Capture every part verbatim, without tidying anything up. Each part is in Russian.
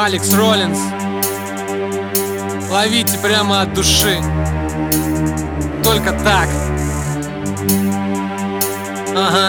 Алекс Роллинс. Ловите прямо от души. Только так. Ага.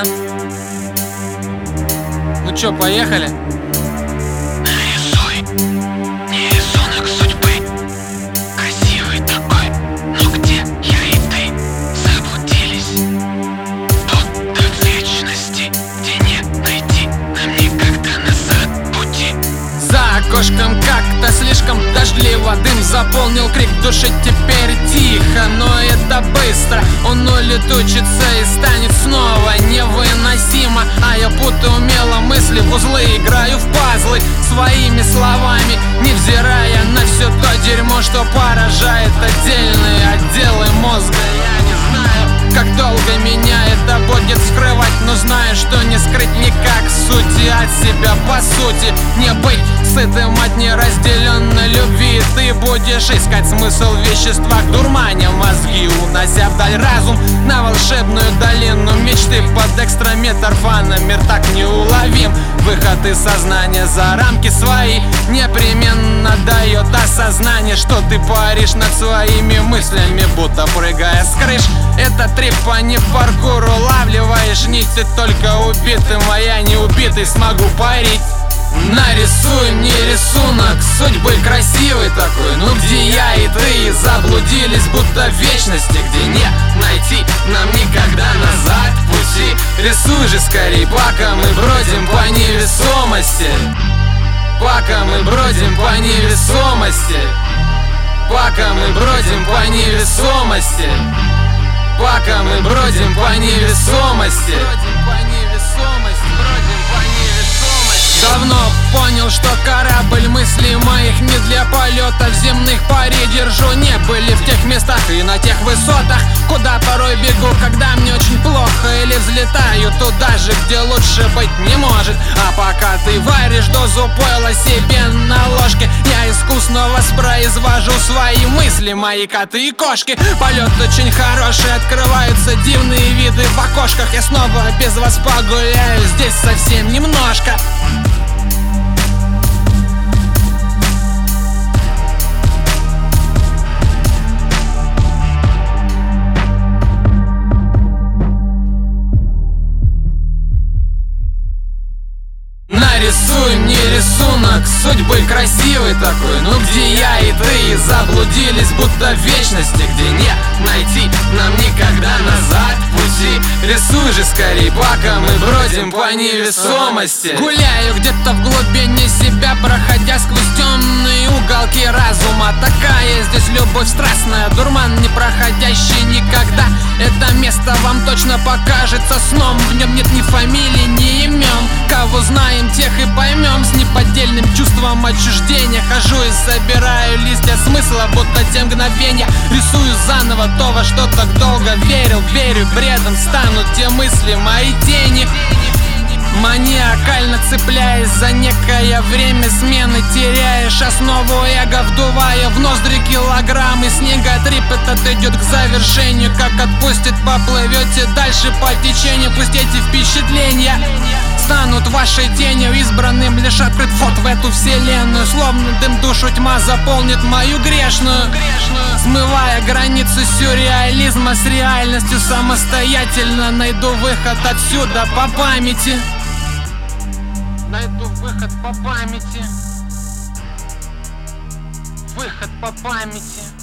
Ну чё, поехали? Нарисуй мне рисунок судьбы, красивый такой, но где я и ты заблудились? Будто в вечности, где нет найти нам никогда назад пути. За окошком как-то слишком дождливо, дым заполнил крик души, теперь тихо, но это быстро. Он улетучится и станет снова невыносимо. А я путаю умело мысли в узлы, играю в пазлы своими словами, невзирая на все то дерьмо, что поражает отдельные отделы мозга. Я не знаю, как долго меня это будет скрывать, но знаю, что не скрыть никак сути от себя по сути. Не быть сытым от неразделенной любви, ты будешь искать смысл в веществах, дурманя мозги, унося вдаль разум на волшебную долину мечты. Под экстраметорфана мир так неуловим. Выход из сознания за рамки свои непременно дает осознание, что ты паришь над своими мыслями, будто прыгая с крыш. Это трип, а не паркур. Улавливаешь нити только убитым, а я не убитый смогу парить. Нарисуй мне рисунок судьбы, красивый такой, ну где я и ты заблудились, будто в вечности, где не найти нам никогда назад пути. Рисуй же скорей, пока мы бродим по невесомости, пока мы бродим по невесомости, пока мы бродим по невесомости, пока мы бродим по невесомости. Давно понял, что корабль мыслей моих не для полетов земных парей держу. Не были в тех местах и на тех высотах, куда порой бегу, когда мне очень плохо, или взлетаю туда же, где лучше быть не может. А пока ты варишь дозу пойла себе на ложке, я искусно воспроизвожу свои мысли, мои коты и кошки. Полет очень хороший, открываются дивные виды в окошках. Я снова без вас погуляю здесь совсем немножко. Нарисуй мне рисунок судьбы, красивый такой, ну где я и ты заблудились, будто в вечности, где не найти нам никогда назад пути. Рисуй же скорей, пока мы бродим по невесомости. Гуляю где-то в глубине себя, проходя сквозь темные уголки разума. Такая здесь любовь страстная, дурман не проходящий никогда. Это место вам точно покажется сном, в нем нет ни фамилий, ни имен. Кого знаем, тех и поймем. С неподдельным чувством отчуждения хожу и собираю листья смысла, будто те мгновения рисую заново то, во что так долго верил. Верю, бредом станут те мысли, мои тени, маниакально цепляясь за некое время смены. Теряешь основу эго, вдувая в ноздри килограммы снега. Трип этот идет к завершению, как отпустит, поплывете дальше по течению. Пусть эти впечатления станут вашей тенью, избранным лишь открыт вход в эту вселенную. Словно дым душу тьма заполнит мою грешную, смывая границы сюрреализма с реальностью. Самостоятельно найду выход отсюда по памяти. Найду выход по памяти. Выход по памяти.